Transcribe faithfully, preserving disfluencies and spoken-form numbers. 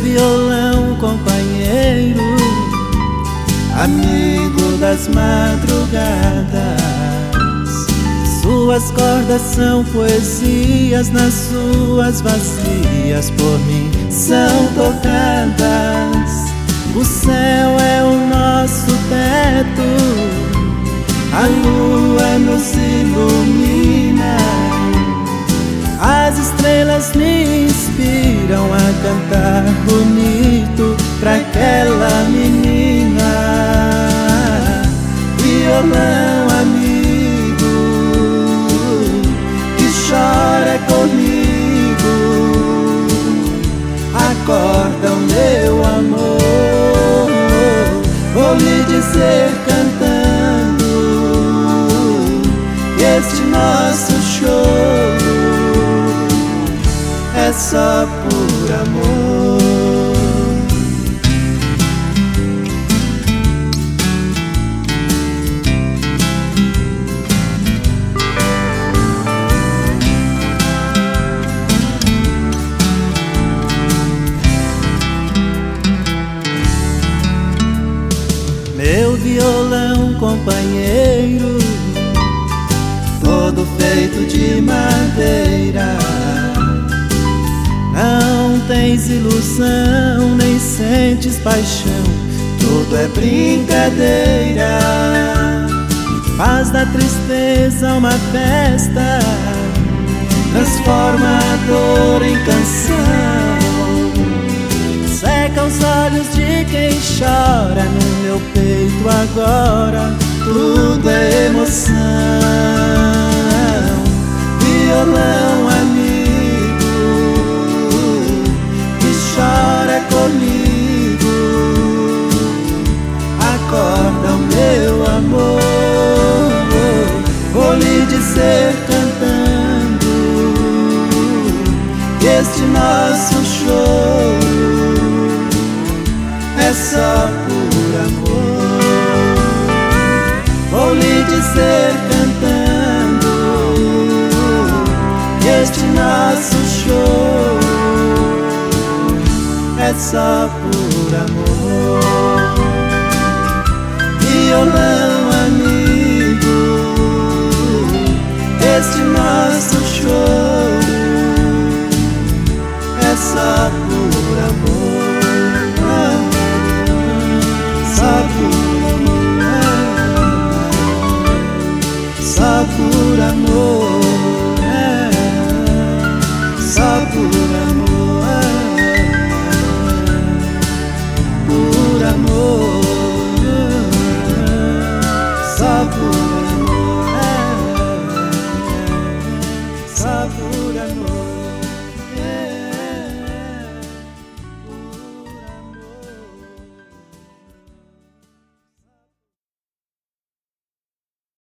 violão, companheiro, amigo das madrugadas. Suas cordas são poesias, nas suas vazias por mim são tocadas. O céu é o nosso teto, a lua nos ilumina, as estrelas me inspiram a cantar bonito pra aquela menina. Violão amigo, que chora comigo, acorda o meu amor, vou lhe dizer cantando que este nosso choro é só por amor. Meu violão, companheiro, todo feito de madeira, não tens ilusão, nem sentes paixão, tudo é brincadeira. Faz da tristeza uma festa, transforma a dor em canção, seca os olhos de quem chora. No meu peito agora tudo é emoção. Violão amigo, que chora comigo, acorda o meu amor, vou lhe dizer cantando que este nosso choro é só por amor. Vou lhe dizer cantando que este nosso choro é só por amor. Violão amigo, este nosso choro é só por amor. Só por amor, só por amor, é, só por amor.